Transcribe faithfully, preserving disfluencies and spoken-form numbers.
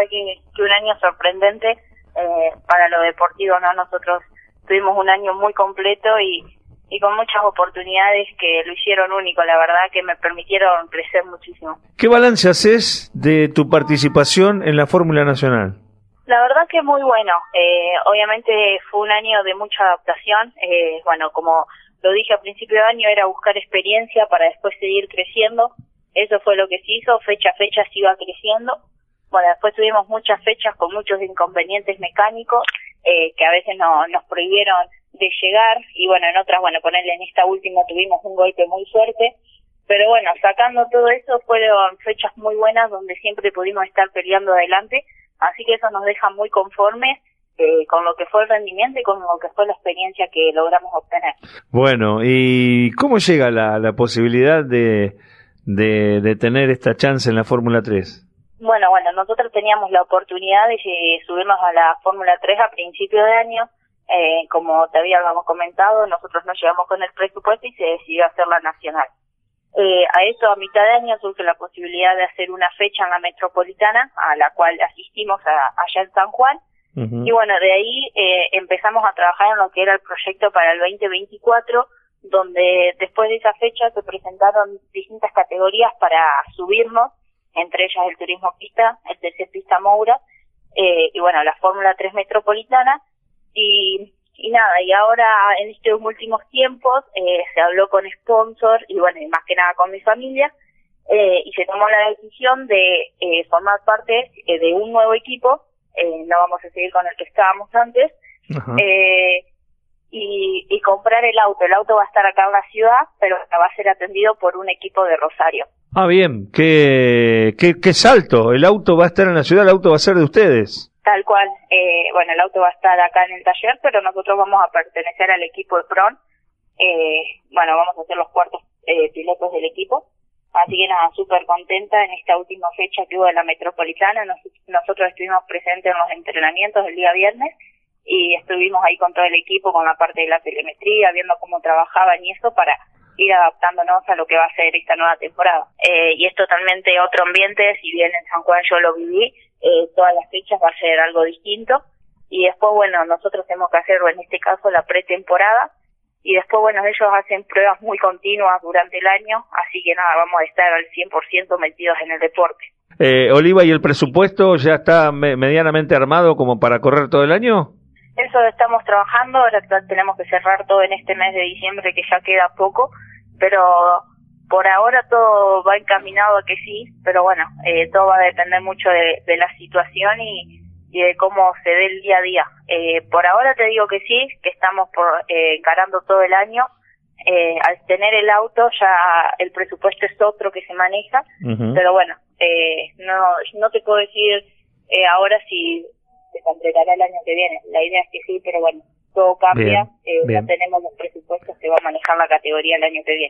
verdad que, que un año sorprendente eh, para lo deportivo, ¿no? Nosotros tuvimos un año muy completo y, y con muchas oportunidades que lo hicieron único, la verdad que me permitieron crecer muchísimo. ¿Qué balance haces de tu participación en la Fórmula Nacional? La verdad que muy bueno, eh, obviamente fue un año de mucha adaptación, eh, bueno, como lo dije al principio de año, era buscar experiencia para después seguir creciendo, eso fue lo que se hizo, fecha a fecha se iba creciendo. Bueno, después tuvimos muchas fechas con muchos inconvenientes mecánicos eh, que a veces no, nos prohibieron de llegar y bueno, en otras, bueno, ponerle en esta última tuvimos un golpe muy fuerte, pero bueno, sacando todo eso fueron fechas muy buenas donde siempre pudimos estar peleando adelante, así que eso nos deja muy conformes eh, con lo que fue el rendimiento y con lo que fue la experiencia que logramos obtener. Bueno, ¿y cómo llega la, la posibilidad de, de, de tener esta chance en la Fórmula tres? Bueno, bueno, nosotros teníamos la oportunidad de subirnos a la Fórmula tres a principio de año, eh, como te habíamos comentado, nosotros nos llevamos con el presupuesto y se decidió hacer la nacional. Eh, a eso, a mitad de año, surge la posibilidad de hacer una fecha en la Metropolitana, a la cual asistimos a, allá en San Juan, uh-huh. Y bueno, de ahí eh, empezamos a trabajar en lo que era el proyecto para el veinte veinticuatro, donde después de esa fecha se presentaron distintas categorías para subirnos, entre ellas el turismo pista, el T C Pista Moura, eh, y bueno, la Fórmula tres Metropolitana, y, y nada, y ahora en estos últimos tiempos eh, se habló con sponsor, y bueno, y más que nada con mi familia, eh, y se tomó la decisión de eh, formar parte eh, de un nuevo equipo, eh, no vamos a seguir con el que estábamos antes, eh, y, y comprar el auto. El auto va a estar acá en la ciudad, pero va a ser atendido por un equipo de Rosario. Ah, bien, qué, qué, qué salto, el auto va a estar en la ciudad, el auto va a ser de ustedes. Tal cual, eh, bueno, el auto va a estar acá en el taller, pero nosotros vamos a pertenecer al equipo de Pron, eh, bueno, vamos a ser los cuartos eh, pilotos del equipo, así que nada, súper contenta en esta última fecha que hubo de la Metropolitana. Nos, nosotros estuvimos presentes en los entrenamientos del día viernes, y estuvimos ahí con todo el equipo, con la parte de la telemetría, viendo cómo trabajaban y eso para ir adaptándonos a lo que va a ser esta nueva temporada. Eh, y es totalmente otro ambiente, si bien en San Juan yo lo viví, eh, todas las fechas va a ser algo distinto. Y después, bueno, nosotros tenemos que hacer, en este caso, la pretemporada. Y después, bueno, ellos hacen pruebas muy continuas durante el año, así que nada, vamos a estar al cien por ciento metidos en el deporte. Eh, Oliva, ¿y el presupuesto ya está me- medianamente armado como para correr todo el año? Eso estamos trabajando, ahora tenemos que cerrar todo en este mes de diciembre, que ya queda poco, pero por ahora todo va encaminado a que sí, pero bueno, eh, todo va a depender mucho de, de la situación y, y de cómo se dé el día a día. Eh, por ahora te digo que sí, que estamos por, eh, encarando todo el año. Eh, al tener el auto ya el presupuesto es otro que se maneja, uh-huh. Pero bueno, eh, no, no te puedo decir eh, ahora si se completará el año que viene. La idea es que sí, pero bueno, todo cambia. Bien, eh, bien. Ya tenemos los presupuestos que va a manejar la categoría el año que viene.